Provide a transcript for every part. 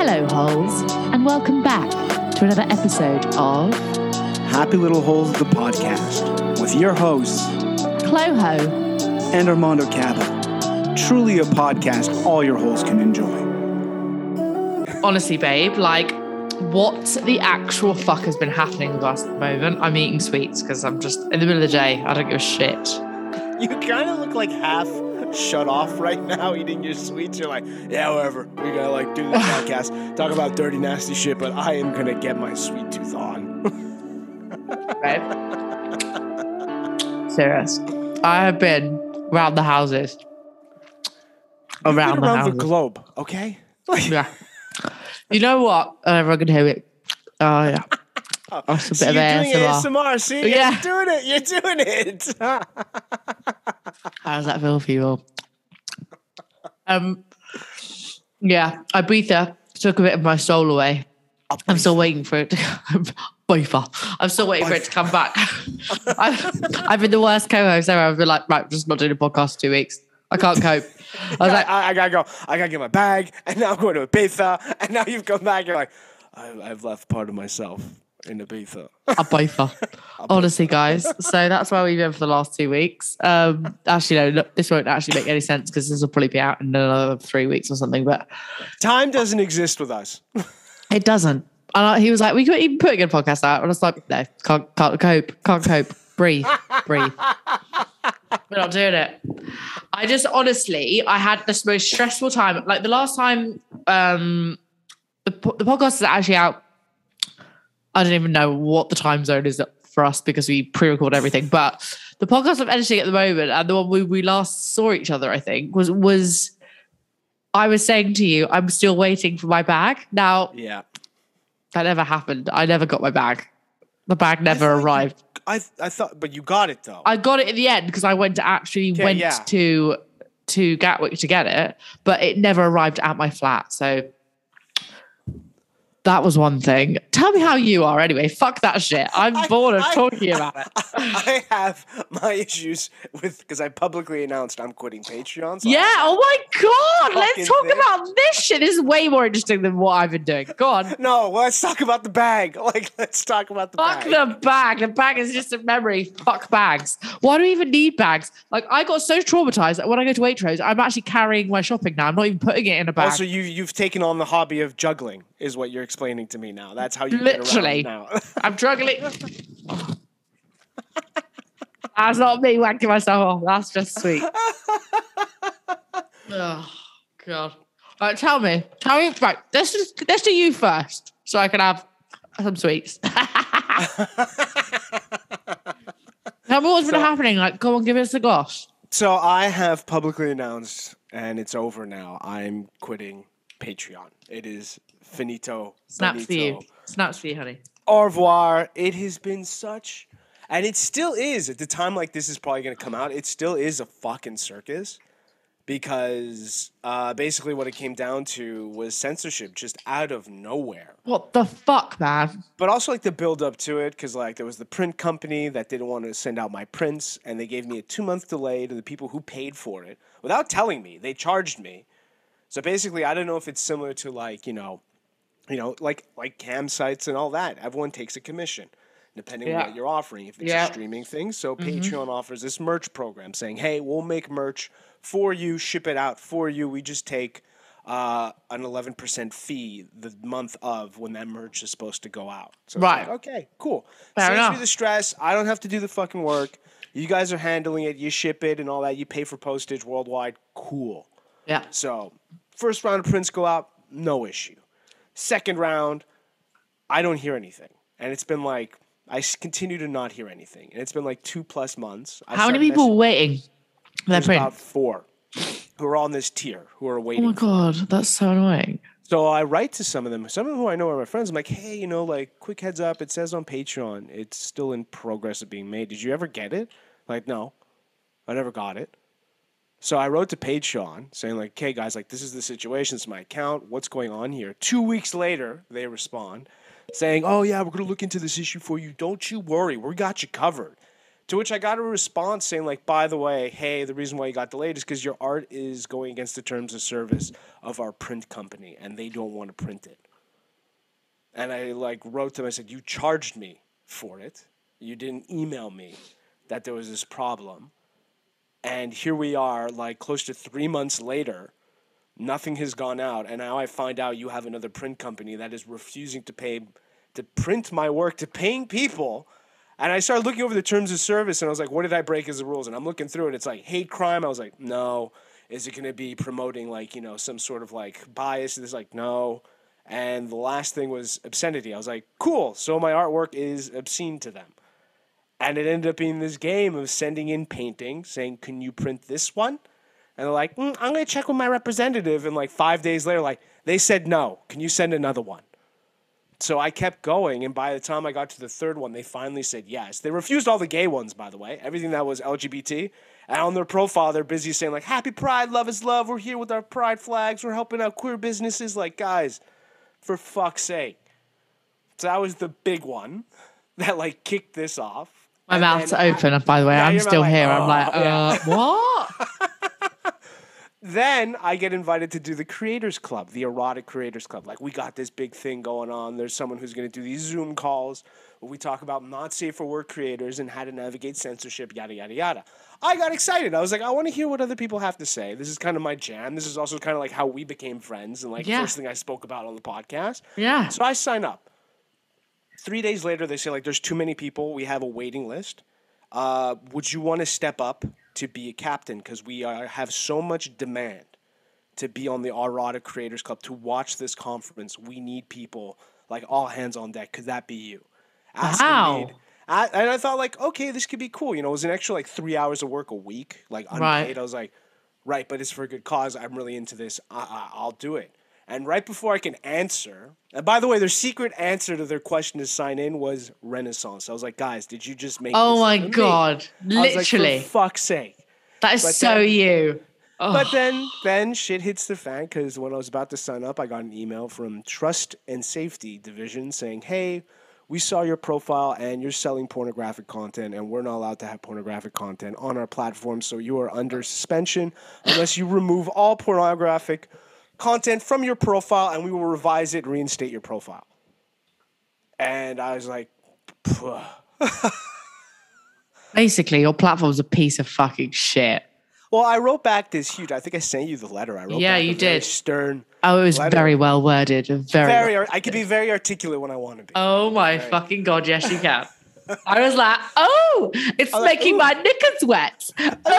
Hello, holes, and welcome back to another episode of Happy Little Holes, the podcast, with your hosts, Cloho. and Armando Caba. Truly a podcast all your holes can enjoy. Honestly, babe, like, what the actual fuck has been happening with us at the moment? I'm eating sweets because I'm just in the middle of the day. I don't give a shit. You kind of look like half shut off right now eating your sweets. You're like, yeah, whatever. We gotta like do this podcast, talk about dirty, nasty shit, but I am gonna get my sweet tooth on. Babe. Serious. I have been around the houses. Around the globe, okay? Yeah. You know what? Everyone can hear it. Oh, yeah. That's a bit So of you're doing ASMR. ASMR, see? Yeah. You're doing it. You're doing it. How does that feel for you all? Yeah, Ibiza took a bit of my soul away. I'm still waiting for it to Ibiza. I'm still waiting for it to come back. I've been the worst co-host ever. I've been like, right, I'm just not doing a podcast for 2 weeks. I can't cope. I was like, I gotta go. I gotta get my bag, and now I'm going to Ibiza, and now you've come back. You're like, I've left part of myself in Ibiza. Ibiza. Honestly, guys. So that's where we've been for the last 2 weeks. Actually, no, look, this won't actually make any sense because this will probably be out in another 3 weeks or something. But Time doesn't exist with us. it doesn't. And he was like, we could even put a good podcast out. And I was like, no, can't cope. Breathe. We're not doing it. I just honestly, I had this most stressful time. Like the last time the podcast is actually out. I don't even know what the time zone is for us because we pre-record everything. But the podcast I'm editing at the moment and the one we last saw each other, I think, was I was saying to you, I'm still waiting for my bag. Now, Yeah. that never happened. I never got my bag. The bag never arrived. I thought, but you got it though. I got it in the end because I went to Gatwick to get it, but it never arrived at my flat. So that was one thing. Tell me how you are anyway. Fuck that shit. I'm bored of talking about it. I have my issues with, because I publicly announced I'm quitting Patreon. So Yeah, oh my God. Let's fucking talk thing. about this shit. This is way more interesting than what I've been doing. Go on. No, let's talk about the bag. Like, let's talk about the Fuck bag. the bag. The bag is just a memory. Fuck bags. Why do we even need bags? Like, I got so traumatized that when I go to Waitrose, I'm actually carrying my shopping now. I'm not even putting it in a bag. Also, you've taken on the hobby of juggling, is what you're explaining to me now. That's how you Literally. get around now. I'm juggling. That's not me whacking myself off. That's just sweet. Oh, God. All right, tell me. Right, let's do you first so I can have some sweets. Tell me what's been happening. Like, come on, give us a gosh. So I have publicly announced, and it's over now, I'm quitting Patreon. It is finito. Snaps for you. bonito. Snaps for you, honey. Au revoir. It has been such, and it still is. At the time like this is probably going to come out, it still is a fucking circus, because basically what it came down to was censorship just out of nowhere. What the fuck, man? But also like the build up to it, because like there was the print company that didn't want to send out my prints, and they gave me a 2-month delay to the people who paid for it without telling me. They charged me. So basically, I don't know if it's similar to like like cam sites and all that. Everyone takes a commission, depending on what you're offering. If it's a streaming thing, so Patreon offers this merch program saying, "Hey, we'll make merch for you, ship it out for you. We just take an 11% fee the month of when that merch is supposed to go out." So it's Right. like, okay, cool. Fair Saves enough. me the stress. I don't have to do the fucking work. You guys are handling it. You ship it and all that. You pay for postage worldwide. Cool. Yeah. So, first round of prints go out, no issue. Second round, I don't hear anything. And it's been like, continue to not hear anything. And it's been like 2+ months. How many people were waiting for their There's print? about 4 who are on this tier, who are Oh waiting. my God, that's so annoying. So I write to some of them who I know are my friends. I'm like, hey, like, quick heads up. It says on Patreon, it's still in progress of being made. Did you ever get it? Like, no, I never got it. So I wrote to Patreon saying like, hey guys, like this is the situation. It's my account. What's going on here? 2 weeks later, they respond saying, oh yeah, we're going to look into this issue for you. Don't you worry. We got you covered. To which I got a response saying, like, by the way, hey, the reason why you got delayed is because your art is going against the terms of service of our print company, and they don't want to print it. And I, like, wrote to them, I said, you charged me for it. You didn't email me that there was this problem. And here we are, like, close to 3 months later, nothing has gone out, and now I find out you have another print company that is refusing to print my work to paying people. And I started looking over the terms of service, and I was like, what did I break as the rules? And I'm looking through it. It's like hate crime. I was like, no. Is it going to be promoting, like, you know, some sort of, like, bias? It's like, no. And the last thing was obscenity. I was like, cool. So my artwork is obscene to them. And it ended up being this game of sending in paintings, saying, can you print this one? And they're like, I'm going to check with my representative. And, like, 5 days later, like, they said no. Can you send another one? So I kept going, and by the time I got to the third one, they finally said yes. They refused all the gay ones, by the way, everything that was LGBT. And on their profile, they're busy saying, like, happy Pride, love is love, we're here with our Pride flags, we're helping out queer businesses. Like, guys, for fuck's sake. So that was the big one that, like, kicked this off. My mouth's open, by the way. I'm still here. I'm like, yeah. What? Then I get invited to do the Creators Club, the Erotic Creators Club. Like, we got this big thing going on. There's someone who's going to do these Zoom calls where we talk about not safe for work creators and how to navigate censorship, yada, yada, yada. I got excited. I was like, I want to hear what other people have to say. This is kind of my jam. This is also kind of like how we became friends and, like, first thing I spoke about on the podcast. Yeah. So I sign up. 3 days later, they say, like, there's too many people. We have a waiting list. Would you want to step up to be a captain? Because we have so much demand to be on the Erotic Creators Club, to watch this conference. We need people, like, all hands on deck. Could that be you? Wow. And I thought, like, okay, this could be cool. You know, it was an extra, like, 3 hours of work a week, like, unpaid. Right. I was like, right, but it's for a good cause. I'm really into this. I'll do it. And right before I can answer, and by the way, their secret answer to their question to sign in was Renaissance. I was like, guys, did you just make Oh this my for me? God. I was Literally. like, for fuck's sake. That is But so then- you. Oh. But then shit hits the fan, because when I was about to sign up, I got an email from Trust and Safety Division saying, hey, we saw your profile and you're selling pornographic content, and we're not allowed to have pornographic content on our platform, so you are under suspension unless you remove all pornographic content from your profile, and we will revise it and reinstate your profile. And I was like, Pugh. Basically, your platform's a piece of fucking shit. Well, I wrote back this huge, I think I sent you the letter. I wrote back you a very did. stern Oh, it was letter. very well worded. Very I can be very articulate when I want to be. Oh my fucking God, yes you can. I was like, oh, it's I was like, making ooh. my knickers wet.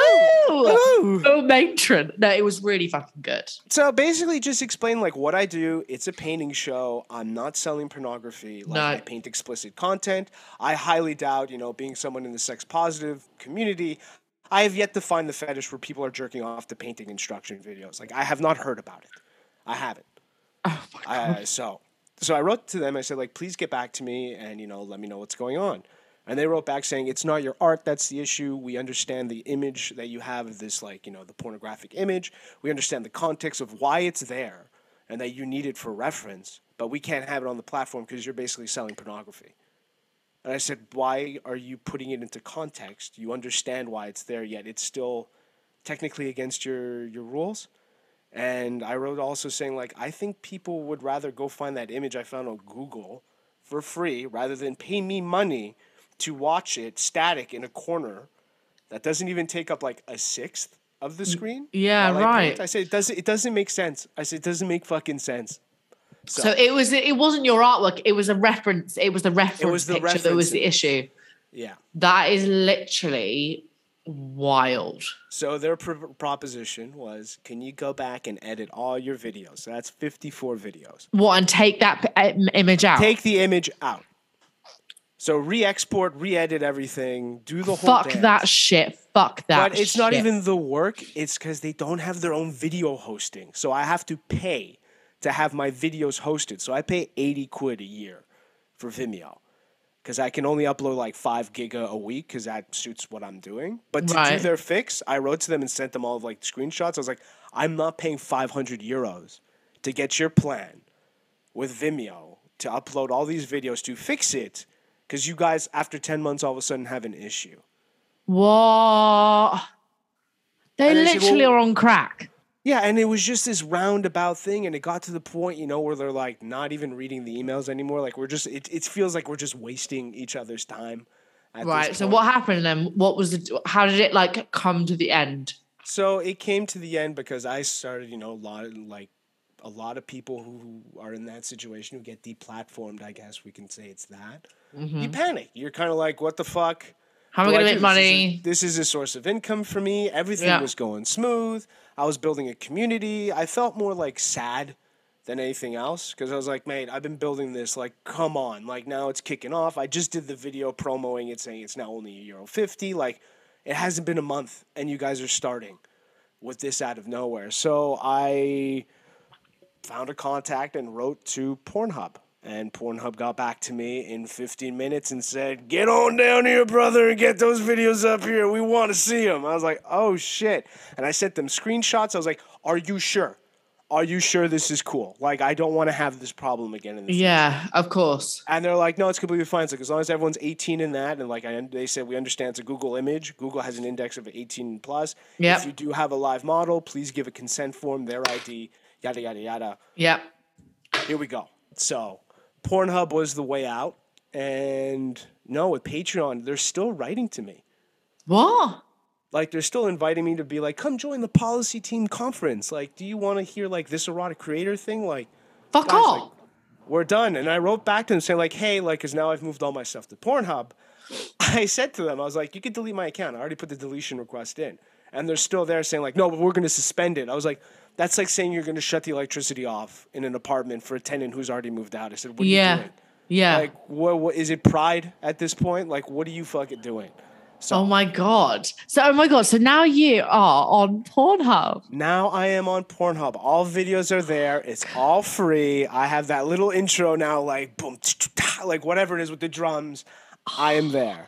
Oh, matron. No, it was really fucking good. So basically just explain, like, what I do. It's a painting show. I'm not selling pornography. Like, No. I paint explicit content. I highly doubt, you know, being someone in the sex positive community, I have yet to find the fetish where people are jerking off to painting instruction videos. Like, I have not heard about it. I haven't. Oh my God. So I wrote to them. I said, like, please get back to me and, you know, let me know what's going on. And they wrote back saying, it's not your art that's the issue. We understand the image that you have of this, like, you know, the pornographic image. We understand the context of why it's there and that you need it for reference, but we can't have it on the platform because you're basically selling pornography. And I said, why are you putting it into context? You understand why it's there, yet it's still technically against your rules? And I wrote also saying, like, I think people would rather go find that image I found on Google for free rather than pay me money to watch it static in a corner that doesn't even take up, like, a sixth of the screen. Yeah, while I right. paint. I said, it doesn't make sense. I said, it doesn't make fucking sense. So it wasn't your artwork. It was a reference. It was the reference picture that was the issue. Yeah. That is literally wild. So their proposition was, can you go back and edit all your videos? So that's 54 videos. What, and take that image out? Take the image out. So re-export, re-edit everything, do the whole Fuck dance. that shit. Fuck that But it's not shit. even the work. It's because they don't have their own video hosting. So I have to pay to have my videos hosted. So I pay 80 quid a year for Vimeo because I can only upload like 5 giga a week because that suits what I'm doing. But to do their fix, I wrote to them and sent them all of like screenshots. I was like, I'm not paying 500 euros to get your plan with Vimeo to upload all these videos to fix it because you guys, after 10 months, all of a sudden have an issue. What? They And I said, literally well, are on crack. yeah, and it was just this roundabout thing, and it got to the point, where they're like not even reading the emails anymore. Like it feels like we're just wasting each other's time at this Right. So point. what happened then? What was how did it like come to the end? So it came to the end because I started, a lot of people who are in that situation who get deplatformed. I guess we can say it's that. You panic. You're kind of like, what the fuck? How am I do going I to do? make money? This is a source of income for me. Everything Yeah. was going smooth. I was building a community. I felt more like sad than anything else because I was like, mate, I've been building this. Like, come on. Like, now it's kicking off. I just did the video promoting it saying it's now only €1.50. Like, it hasn't been a month and you guys are starting with this out of nowhere. So I found a contact and wrote to Pornhub. And Pornhub got back to me in 15 minutes and said, get on down here, brother, and get those videos up here. We want to see them. I was like, oh, shit. And I sent them screenshots. I was like, are you sure? Are you sure this is cool? Like, I don't want to have this problem again in the future. Yeah, of course. And they're like, no, it's completely fine. It's like, as long as everyone's 18 in that, and like they said, we understand it's a Google image. Google has an index of 18 plus. Yep. If you do have a live model, please give a consent form, their ID, yada, yada, yada. Yep. Here we go. So Pornhub was the way out. And no, with Patreon, they're still writing to me. What? Like, they're still inviting me to be like, come join the policy team conference. Like, do you want to hear like this erotic creator thing? Like, Fuck guys, off. like, we're done. And I wrote back to them saying like, hey, like, because now I've moved all my stuff to Pornhub. I said to them, I was like, you can delete my account. I already put the deletion request in. And they're still there saying like, no, but we're going to suspend it. I was like, that's like saying you're going to shut the electricity off in an apartment for a tenant who's already moved out. I said, what are you doing? Yeah. Like, what is it pride at this point? Like, what are you fucking doing? So Oh my God. So now you are on Pornhub. now I am on Pornhub. All videos are there. It's all free. I have that little intro now, like boom, like whatever it is with the drums. I am there.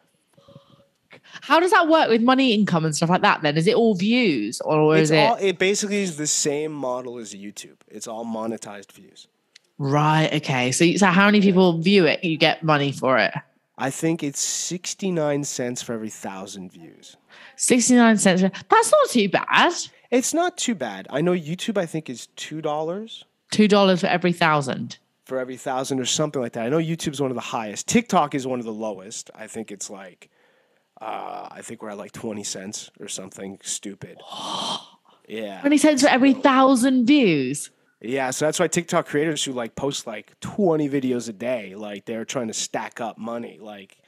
How does that work with money income and stuff like that then? Is it all views or is it? It basically is the same model as YouTube. It's all monetized views. Right. Okay. So how many people view it? You get money for it. I think it's 69 cents for every 1,000 views. 69 cents. That's not too bad. It's not too bad. I know YouTube, I think, is $2 $2 for every 1,000. for every 1,000 or something like that. I know YouTube's one of the highest. TikTok is one of the lowest. I think it's like, I think we're at like 20 cents or something stupid. Yeah. 20 cents for every 1,000 views. Yeah, so that's why TikTok creators who like post like 20 videos a day, like they're trying to stack up money. Like,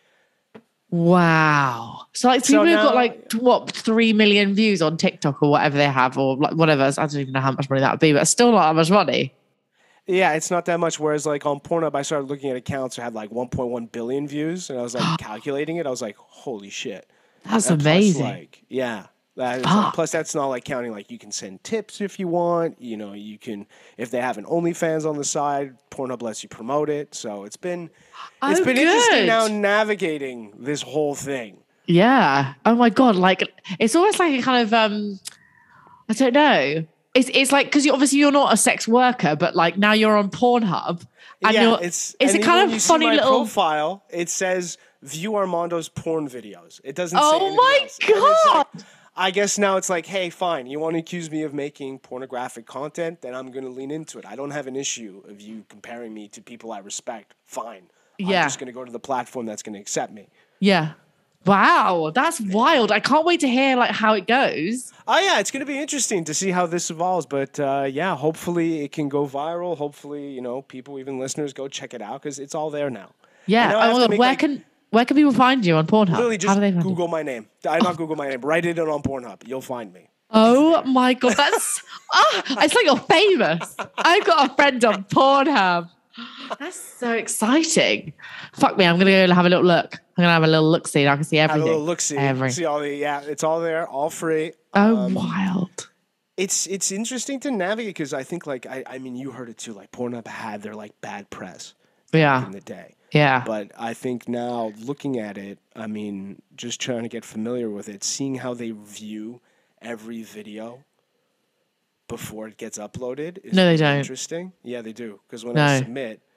Wow. So like people who've got like 3 million views on TikTok or whatever they have, or like whatever. I don't even know how much money that would be, but it's still not that much money. yeah, it's not that much. Whereas like on Pornhub, I started looking at accounts that had like 1.1 billion views, and I was like calculating it. I was like, holy shit. That's And plus, amazing. like, yeah. That is, Fuck. plus, that's not like counting, like, you can send tips if you want. You know, you can, if they have an OnlyFans on the side, Pornhub lets you promote it. So it's been interesting good. now navigating this whole thing. Yeah. Oh my God. Like it's almost like a kind of I don't know. It's like because you're not a sex worker, but like now you're on Pornhub and yeah, it's and a even kind when of you see funny my little. profile. It says view Armando's porn videos. It doesn't say Oh anything my else. And it's like, God. I guess now it's like, hey, fine, you want to accuse me of making pornographic content, then I'm going to lean into it. I don't have an issue of you comparing me to people I respect. Fine. Yeah. I'm just going to go to the platform that's going to accept me. Yeah. Wow, that's wild. I can't wait to hear like how it goes. Oh, yeah, it's going to be interesting to see how this evolves. But yeah, hopefully it can go viral. Hopefully, you know, people, even listeners, go check it out because it's all there now. Yeah. I know I have Oh to my God, make, where like, can people find you on Pornhub? Literally How just do they find you? Google my name. Not Google my name. Write it in on Pornhub. You'll find me. Oh my God, that's it's like you're famous. I've got a friend on Pornhub. That's so exciting. Fuck me, I'm gonna go have a little look. I'm gonna have a little look see. I can see Have everything. a little look, see all the it's all there, all free. Oh, wild. It's interesting to navigate because I think like I mean you heard it too. Like Pornhub had their like bad press Yeah. in the day. Yeah. But I think now looking at it, I mean, just trying to get familiar with it, seeing how they view every video before it gets uploaded is No, they really don't. interesting. Yeah, they do. Because when No. I submit,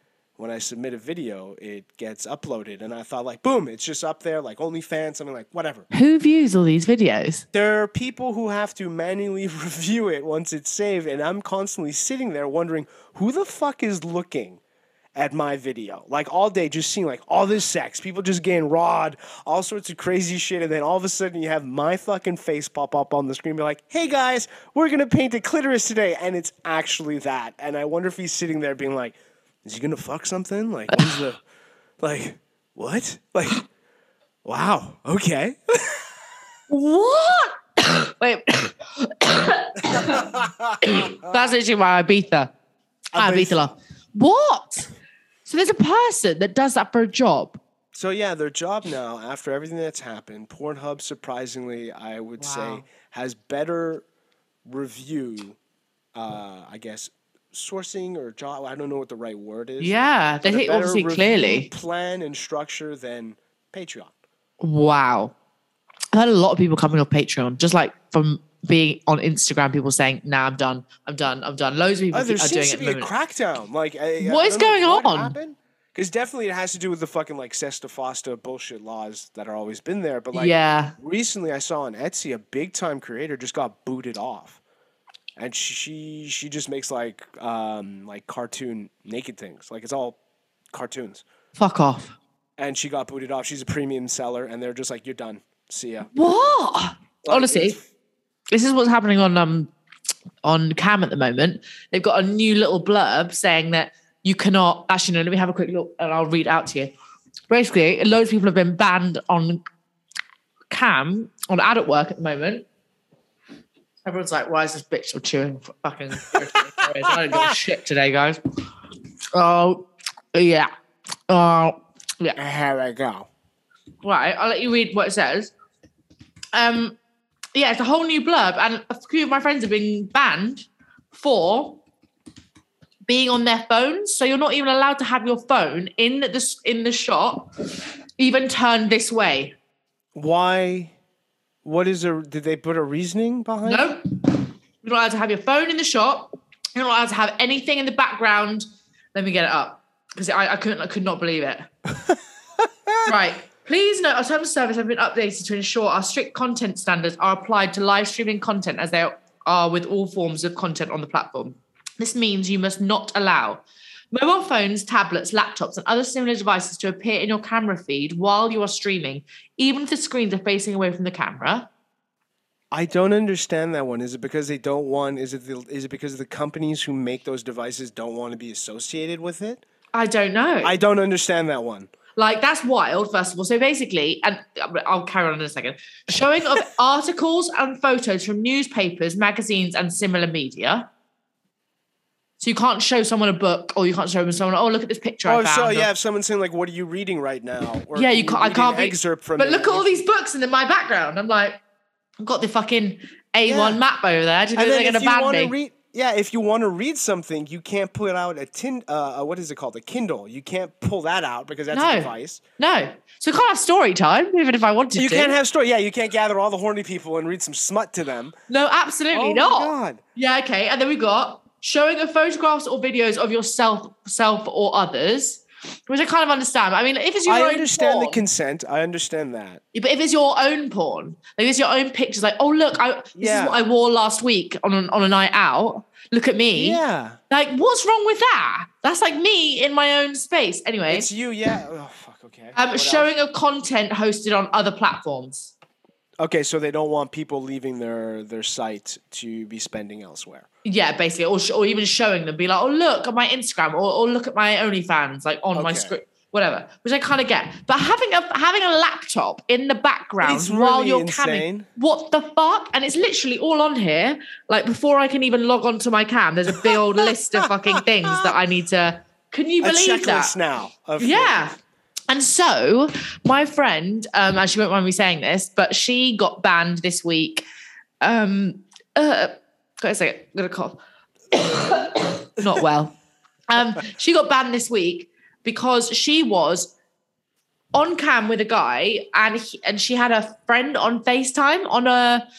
when I submit a video, it gets uploaded. And I thought, like, boom, it's just up there, like OnlyFans, something like, whatever. Who views all these videos? There are people who have to manually review it once it's saved. And I'm constantly sitting there wondering, who the fuck is looking at my video? Like, all day, just seeing, like, all this sex, people just getting rawed, all sorts of crazy shit. And then all of a sudden, you have my fucking face pop up on the screen, be like, hey, guys, we're going to paint a clitoris today. And it's actually that. And I wonder if he's sitting there being like, is he going to fuck something? Like, when's the, like, what? Like, wow, okay. What? Wait. That's literally my Ibiza. Ibiza laugh. What? So there's a person that does that for a job. So yeah, their job now, after everything that's happened, Pornhub, surprisingly, I would say, has better review, I guess, sourcing or job. I don't know what the right word is. Yeah, they think obviously clearly plan and structure than Patreon. Wow. I've had a lot of people coming off Patreon, just like from being on Instagram, people saying, nah, I'm done. Loads of people there are doing seems it to at be the a moment. crackdown. Like, What is going on? Because definitely it has to do with the fucking like Sesta Fosta bullshit laws that are always been there. But like, recently I saw on Etsy a big time creator just got booted off, and she just makes like cartoon naked things. Like, it's all cartoons. Fuck off. And she got booted off. She's a premium seller, and they're just like, you're done. See ya. What? Like, honestly, this is what's happening on Cam at the moment. They've got a new little blurb saying that you cannot. Actually, no. Let me have a quick look, and I'll read it out to you. Basically, loads of people have been banned on Cam on adult work at the moment. Everyone's like, "Why is this bitch still chewing fucking?" I don't give a shit today, guys. Oh yeah. Oh yeah. Here we go. Right, I'll let you read what it says. Yeah, it's a whole new blurb, and a few of my friends have been banned for being on their phones. So you're not even allowed to have your phone in the shop, even turned this way. Why? What is did they put a reasoning behind it? No, you're not allowed to have your phone in the shop. You're not allowed to have anything in the background. Let me get it up because I could not believe it. Right. Please note our terms of service have been updated to ensure our strict content standards are applied to live streaming content as they are with all forms of content on the platform. This means you must not allow mobile phones, tablets, laptops, and other similar devices to appear in your camera feed while you are streaming, even if the screens are facing away from the camera. I don't understand that one. Is it because they don't want? Is it because the companies who make those devices don't want to be associated with it? I don't know. I don't understand that one. Like, that's wild, first of all. So basically, and I'll carry on in a second, showing of articles and photos from newspapers, magazines, and similar media. So you can't show someone a book, or you can't show someone, oh, look at this picture I found. So yeah, if someone's saying like, what are you reading right now? Or yeah, you can't. I can't be. Excerpt from but look at all these books in my background. I'm like, I've got the fucking A1 map over there. Do you think they're going to ban me? If you want to read something, you can't put out what is it called? A Kindle. You can't pull that out because that's a device. No. So you can't have story time, even if I wanted to. You can't have story. Yeah, you can't gather all the horny people and read some smut to them. No, absolutely not. Oh, my God. Yeah, okay. And then we got showing of photographs or videos of yourself or others, which I kind of understand. I mean, if it's your own I understand porn, the consent. I understand that. But if it's your own porn, like it's your own pictures, like, oh, look, this is what I wore last week on a night out. Look at me. Yeah. Like, what's wrong with that? That's like me in my own space. Anyway. It's you, yeah. Oh, fuck, okay. Showing of content hosted on other platforms. Okay, so they don't want people leaving their site to be spending elsewhere. Yeah, basically. Or even showing them, be like, oh, look at my Instagram or look at my OnlyFans, like on my script. Whatever, which I kind of get, but having a laptop in the background while you're camming, what the fuck? And it's literally all on here. Like, before I can even log onto my cam, there's a big old list of fucking things that I need to. Can you believe that? A checklist now. Yeah. And so my friend, and she won't mind me saying this, but she got banned this week. Got a second, I'm gonna cough. Not well. She got banned this week because she was on cam with a guy and she had a friend on FaceTime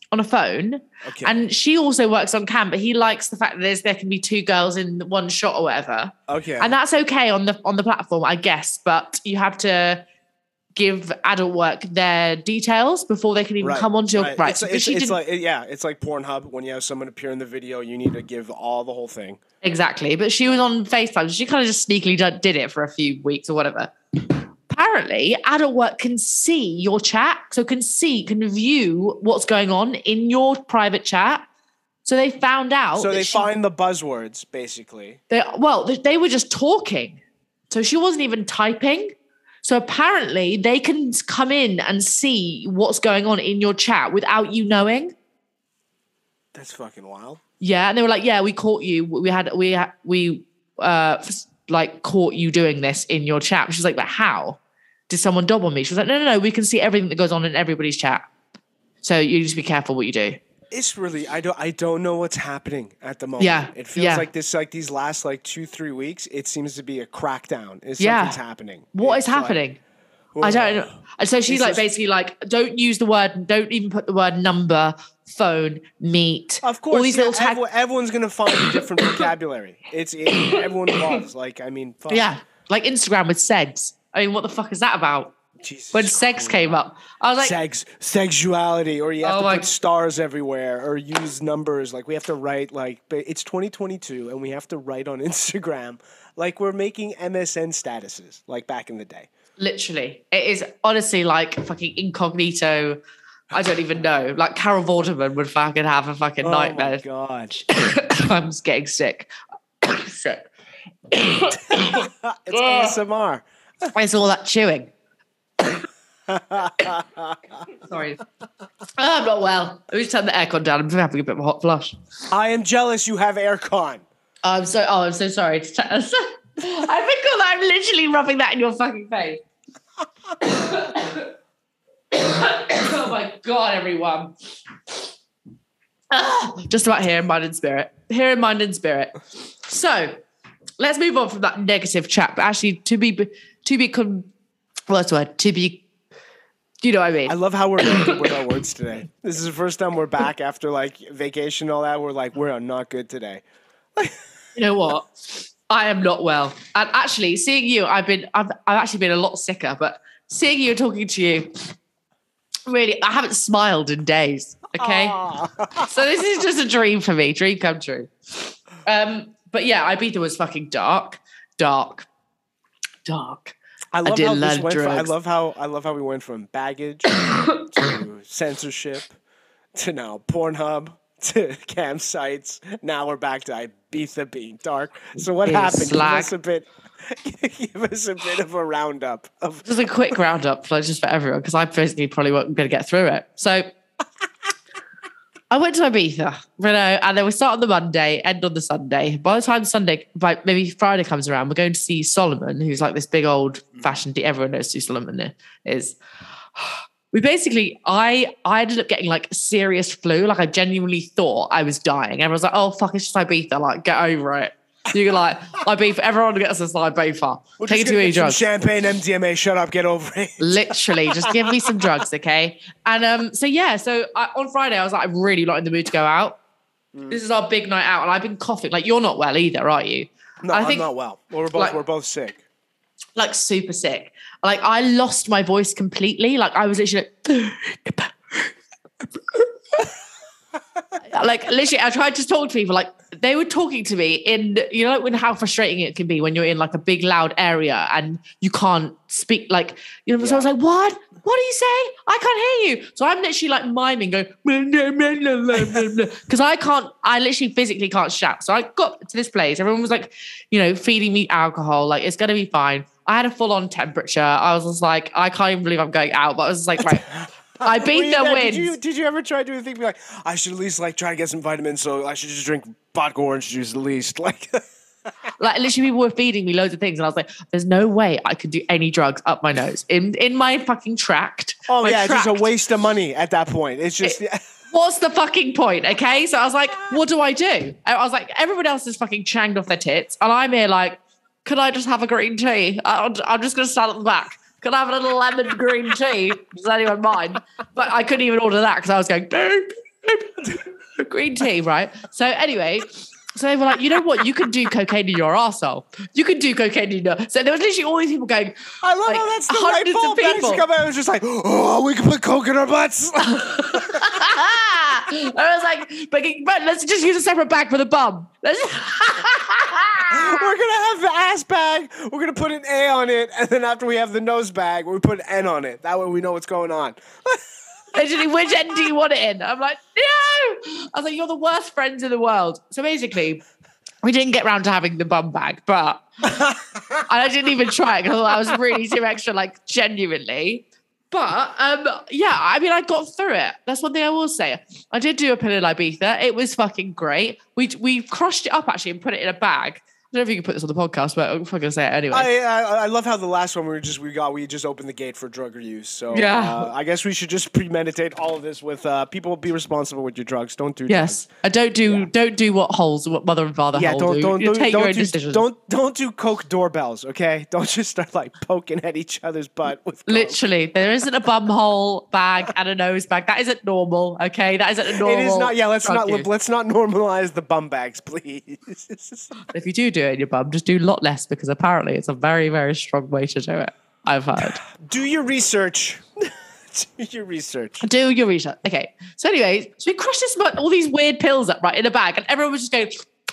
on a phone. Okay. And she also works on cam, but he likes the fact that there can be two girls in one shot or whatever. Okay. And that's okay on the platform, I guess, but you have to give Adult Work their details before they can even come onto your right. It's like Pornhub. When you have someone appear in the video, you need to give all the whole thing. Exactly. But she was on FaceTime. She kind of just sneakily did it for a few weeks or whatever. Apparently, Adult Work can see your chat, so can view what's going on in your private chat. So they found out. So they find the buzzwords, basically. They were just talking. So she wasn't even typing. So apparently they can come in and see what's going on in your chat without you knowing. That's fucking wild. Yeah, and they were like, "Yeah, we caught you. We caught you doing this in your chat." She was like, "But how? Did someone double me?" She was like, "No. We can see everything that goes on in everybody's chat. So you just be careful what you do." It's really I don't know what's happening at the moment. Yeah, it feels like this these last 2-3 weeks. It seems to be a crackdown. Something's happening. What is happening? I don't know. And so she's basically don't use the word. Don't even put the word number, phone, meet. Of course, all these little everyone's gonna find a different vocabulary. Everyone evolves. Fuck. Yeah, like Instagram with segs. I mean, what the fuck is that about? Jesus when sex came up, I was like, sexuality, or you have to put stars everywhere, or use numbers. We have to write it's 2022, and we have to write on Instagram like we're making MSN statuses like back in the day. Literally, it is honestly like fucking incognito. I don't even know. Like Carol Vorderman would fucking have a fucking nightmare. Oh my god, I'm just getting sick. Sick. It's ASMR. It's all that chewing. Sorry. I'm not well. Let me just turn the aircon down. I'm having a bit of a hot flush. I am jealous you have aircon. I'm so sorry. I think I'm literally rubbing that in your fucking face. Oh my god, everyone. Just about here in mind and spirit. Here in mind and spirit. So let's move on from that negative chat. But actually, to be, you know what I mean? I love how we're good with our words today. This is the first time we're back after vacation and all that. We're not good today. You know what? I am not well. And actually, seeing you, I've actually been a lot sicker, but seeing you, talking to you, really, I haven't smiled in days. Okay. So this is just a dream for me. Dream come true. But yeah, Ibiza was fucking dark. I love how this went I love how we went from baggage to censorship to now Pornhub to campsites. Now we're back to Ibiza being dark. So what happened? Give us a bit of a roundup. Just a quick roundup, just for everyone, because I basically probably won't be able to get through it. So I went to Ibiza, and then we start on the Monday, end on the Sunday. By the time maybe Friday comes around, we're going to see Solomon, who's like this big old fashioned. Everyone knows who Solomon is. We basically, I ended up getting a serious flu. I genuinely thought I was dying. Everyone's like, "Oh fuck, it's just Ibiza. Get over it." You're Ibiza. Everyone gets us Ibiza. Take it to your drugs. Champagne, MDMA. Shut up. Get over it. Literally, just give me some drugs, okay? And so on Friday I was I'm really not in the mood to go out. This is our big night out, and I've been coughing. You're not well either, are you? No, I'm not well. We're both sick. Super sick. I lost my voice completely. I was literally literally, I tried to talk to people. They were talking to me in, when how frustrating it can be when you're in a big loud area and you can't speak. So I was like, what? What are you saying? I can't hear you. So I'm literally miming, going, because I literally physically can't shout. So I got to this place. Everyone was feeding me alcohol. It's going to be fine. I had a full on temperature. I was just I can't even believe I'm going out. But I was just right. I beat the wins. Did you ever try to do a thing be I should at least try to get some vitamins, so I should just drink vodka orange juice at least? Literally people were feeding me loads of things and I was like, there's no way I could do any drugs up my nose. In my fucking tract. Oh yeah, it's just a waste of money at that point. It's just what's the fucking point? Okay. So I was like, what do? I was like, everyone else is fucking changed off their tits. And I'm here could I just have a green tea? I'm just going to stand at the back. Could I have a little lemon green tea? Does anyone mind? But I couldn't even order that because I was going, Green tea, right? So anyway, so they were like, you know what? You can do cocaine in your arsehole. You can do cocaine in your... So there was literally all these people going... I love like, how that's the hundreds light of bulb that people. has come out. It was just like, oh, we can put coke in our butts. And I was like, but let's just use a separate bag for the bum. We're going to have the ass bag. We're going to put an A on it. And then after we have the nose bag, we put an N on it. That way we know what's going on. Literally, which end do you want it in? I'm like, no. I was like, you're the worst friends in the world. So basically, we didn't get round to having the bum bag, but I didn't even try it because I was really too extra, like genuinely. But yeah, I mean, I got through it. That's one thing I will say. I did do a pill in Ibiza. It was fucking great. We crushed it up actually and put it in a bag. I don't know if you can put this on the podcast, but I'm fucking say it anyway. I love how the last one we just opened the gate for drug use. So yeah. I guess we should just premeditate all of this with people. Be responsible with your drugs. Don't do yes. drugs. Don't do what mother and father hold. Don't take your own decisions. Don't do coke doorbells. Okay, don't just start like poking at each other's butt with coke. Literally, there isn't a bum hole bag and a nose bag. That isn't normal. Okay, that isn't a normal. It is not. Yeah, let's not normalize the bum bags, please. If you do it in your bum, just do a lot less because apparently it's a very, very strong way to do it. I've heard. Do your research. Do your research. Okay. So anyway, so we crushed all these weird pills up right in a bag, and everyone was just going.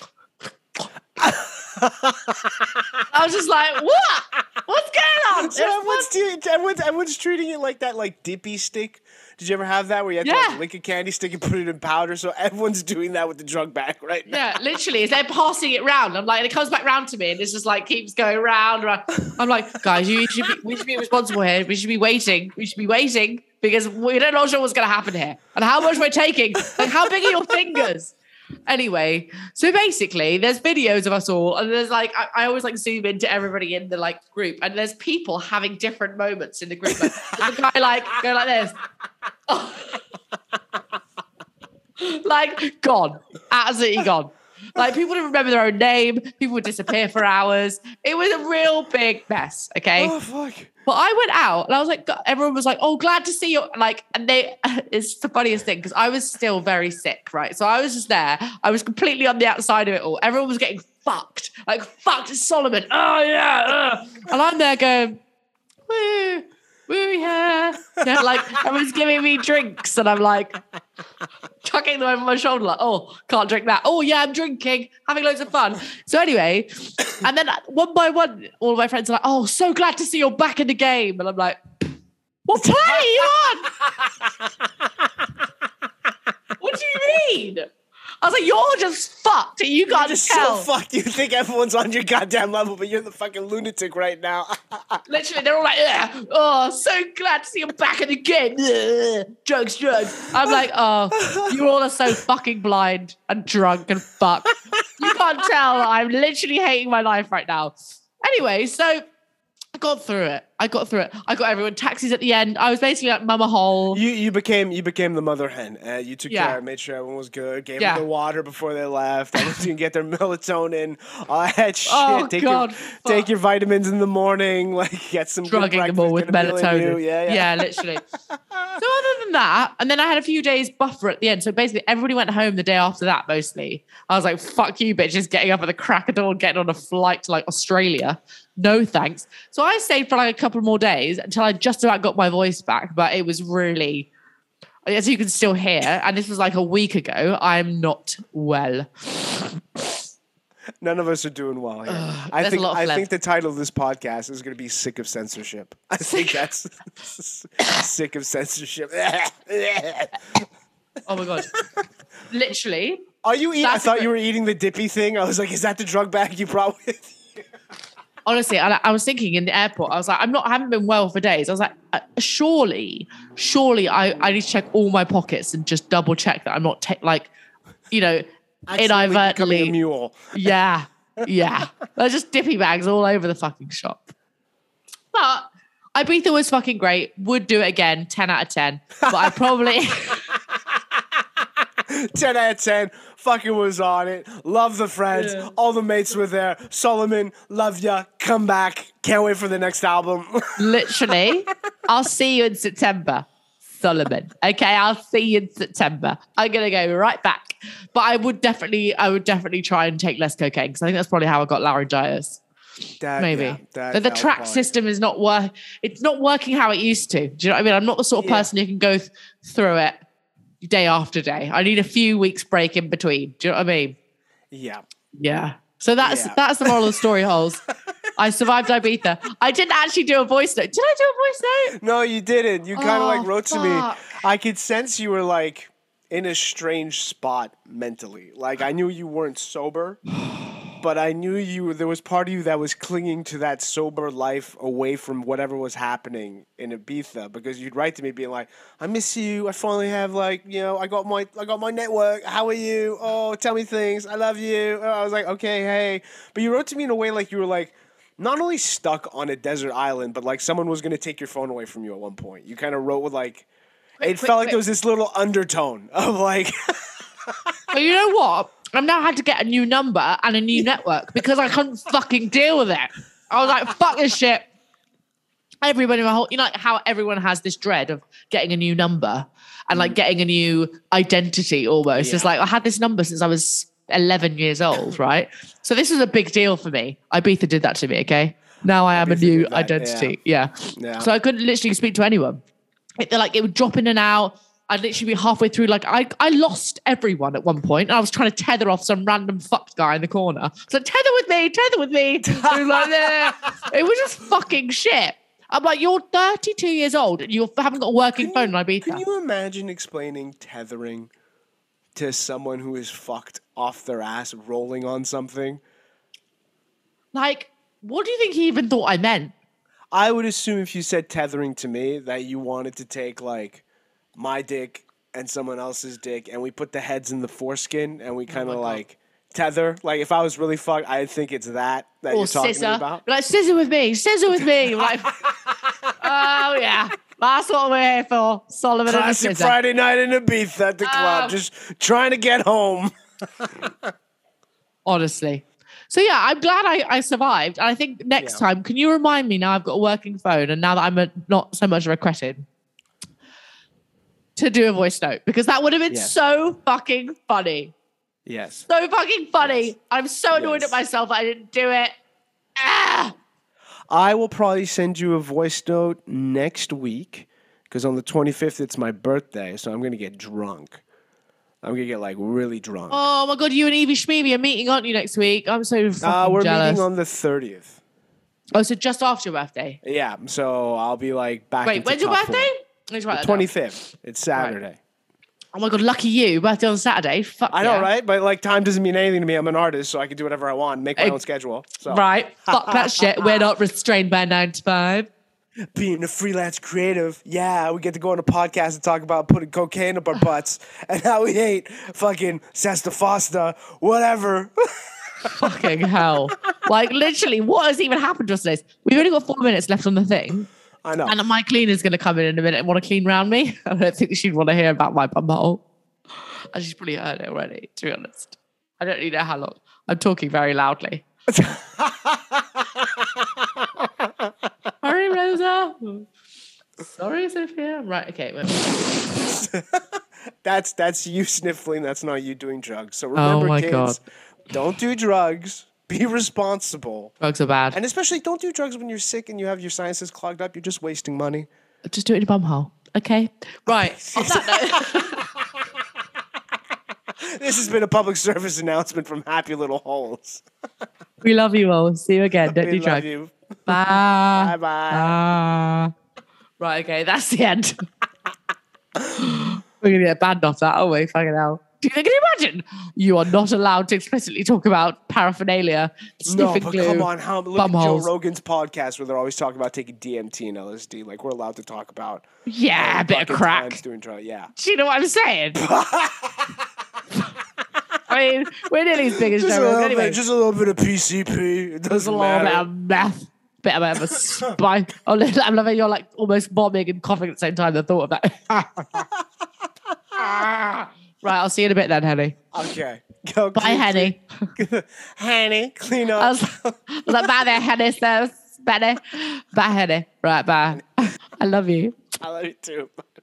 I was just like, what? What's going on? So everyone's treating it like that, like dippy stick. Did you ever have that where you had to like, lick a candy stick and put it in powder? So everyone's doing that with the drug bag right now. Yeah, literally. They're passing it round. I'm like, and it comes back round to me and it's just like keeps going round. I'm like, guys, we should be responsible here. We should be waiting. Because we don't know what's going to happen here. And how much we're taking. Like, how big are your fingers? Anyway, so basically there's videos of us all and there's like I always like zoom into everybody in the like group and there's people having different moments in the group. Like, the guy like go like this. Like gone. Absolutely gone. Like people didn't remember their own name. People would disappear for hours. It was a real big mess. Okay. Oh fuck. But I went out and I was like, everyone was like, oh, glad to see you. Like, and it's the funniest thing because I was still very sick, right? So I was just there. I was completely on the outside of it all. Everyone was getting fucked. Like, fucked Solomon. Oh, yeah. And I'm there going, woo, yeah. Yeah, like, everyone's giving me drinks and I'm like, chucking them over my shoulder like, oh, can't drink that. Oh, yeah, I'm drinking, having loads of fun. So anyway, and then one by one, all of my friends are like, oh, so glad to see you're back in the game. And I'm like, what play are you on? What do you mean? I was like, you're just fucked. You can't just tell. So fucked. You think everyone's on your goddamn level, but you're the fucking lunatic right now. Literally, they're all like, ugh. Oh, so glad to see you back in the game. Ugh. Drugs. I'm like, oh, you all are so fucking blind and drunk and fucked. You can't tell. I'm literally hating my life right now. Anyway, so I got through it. I got everyone taxis at the end. I was basically like Mama Hole. You became the mother hen. You took care, made sure everyone was good, gave them the water before they left. I didn't get their melatonin, all that shit. Oh, take your vitamins in the morning. Like get some drugging them all with melatonin. Yeah, literally. So other than that, and then I had a few days buffer at the end. So basically, everybody went home the day after that. Mostly, I was like, "Fuck you, bitches!" Getting up at the crack of dawn, getting on a flight to like Australia. No thanks. So I stayed for like a couple more days until I just about got my voice back. But it was really, as you can still hear, and this was like a week ago, I'm not well. None of us are doing well here. I think the title of this podcast is going to be "Sick of Censorship." I think that's sick of censorship. Oh my god! Literally. Are you eating? I thought you were eating the dippy thing. I was like, is that the drug bag you brought with you? Honestly, I was thinking in the airport, I was like, I haven't been well for days. I was like, surely I need to check all my pockets and just double check that I'm not inadvertently a mule. Yeah. There's just dippy bags all over the fucking shop. But Ibiza was fucking great. Would do it again, 10 out of 10. But I probably 10 out of 10. Fucking was on it. Love the friends. Yeah. All the mates were there. Solomon, love ya. Come back. Can't wait for the next album. Literally. I'll see you in September. Solomon. Okay, I'll see you in September. I'm gonna go right back. But I would definitely try and take less cocaine because I think that's probably how I got laryngitis. Maybe. But the track system is not it's not working how it used to. Do you know what I mean? I'm not the sort of person who can go through it day after day. I need a few weeks break in between. Do you know what I mean? Yeah. Yeah. So that's the moral of the story, Holes. I survived Ibiza. I didn't actually do a voice note. Did I do a voice note? No, you didn't. You kind of like wrote to me. fuck. I could sense you were like in a strange spot mentally. Like I knew you weren't sober, but I knew there was part of you that was clinging to that sober life away from whatever was happening in Ibiza, because you'd write to me being like, I miss you. I finally have I got my network. How are you? Oh, tell me things. I love you. I was like, okay, hey. But you wrote to me in a way like you were like not only stuck on a desert island, but like someone was going to take your phone away from you at one point. You kind of wrote with like, it felt like there was this little undertone of like. But you know what? I've now had to get a new number and a new network because I couldn't fucking deal with it. I was like, fuck this shit. Everybody in my whole, like how everyone has this dread of getting a new number and like getting a new identity almost. It's like I had this number since I was 11 years old, right? So this is a big deal for me. Ibiza did that to me, okay? Now I am a new identity. Yeah. So I couldn't literally speak to anyone. It would drop in and out. I'd literally be halfway through. Like I lost everyone at one point, and I was trying to tether off some random fucked guy in the corner. So tether with me. He was like, there. It was just fucking shit. I'm like, you're 32 years old and you haven't got a working phone in Ibiza. Can you imagine explaining tethering to someone who is fucked off their ass rolling on something? Like, what do you think he even thought I meant? I would assume if you said tethering to me that you wanted to take like my dick and someone else's dick and we put the heads in the foreskin and we kind of like tether. Like if I was really fucked, I'd think it's that you're talking about. Like scissor with me. Like, oh yeah. That's what we're here for. Solomon and the Classic scissor. Friday night in Ibiza at the club. Just trying to get home. Honestly. So yeah, I'm glad I survived. And I think next time, can you remind me now I've got a working phone and now that I'm not so much of a cretin, to do a voice note? Because that would have been so fucking funny. Yes. So fucking funny. Yes. I'm so annoyed at myself that I didn't do it. I will probably send you a voice note next week because on the 25th it's my birthday, so I'm going to get drunk. I'm going to get like really drunk. Oh my God, you and Evie Schmeevy are meeting, aren't you, next week? I'm so fucking we're jealous. meeting on the 30th. Oh, so just after your birthday? Yeah, so I'll be like back. Wait, when's your birthday? The 25th. It's Saturday. Right. Oh my God, lucky you. Birthday on Saturday. Fuck I know, right? But like time doesn't mean anything to me. I'm an artist, so I can do whatever I want, make my own schedule. So. Right. Fuck that shit. We're not restrained by 9 to 5. Being a freelance creative, yeah, we get to go on a podcast and talk about putting cocaine up our butts and how we hate fucking Sesta Foster, whatever. Fucking hell. Like, literally, what has even happened to us today? We've only got 4 minutes left on the thing. I know. And my cleaner's going to come in a minute and want to clean around me. I don't think she'd want to hear about my bumhole. And she's probably heard it already, to be honest. I don't really know how long. I'm talking very loudly. Sorry, Rosa. Sorry, Sophia. Right, okay. That's you sniffling. That's not you doing drugs. So remember, kids, don't do drugs. Be responsible. Drugs are bad. And especially don't do drugs when you're sick and you have your sinuses clogged up. You're just wasting money. Just do it in your bumhole. Okay? Right. On that note. This has been a public service announcement from Happy Little Holes. We love you all. See you again. Don't do drugs. You. Bye. Bye-bye. Right, okay. That's the end. We're going to get banned off that, aren't we? Fucking hell. Can you imagine? You are not allowed to explicitly talk about paraphernalia, sniffing glue, come on. Look at Joe holes. Rogan's podcast where they're always talking about taking DMT and LSD. Like, we're allowed to talk about... Yeah, a bit of crack. Doing drugs. Yeah. Do you know what I'm saying? I mean, we're nearly as big as Joe Rogan anyway. Just a little bit of PCP. It doesn't matter. A little bit of meth. Bit of a spike. I'm loving you're like almost bombing and coughing at the same time. The thought of that. Right, I'll see you in a bit then, Henny. Okay. Bye, Henny. Henny, clean up. I was like, bye there, Henny. Says, Benny. Bye, Henny. Right, bye. I love you. I love you too.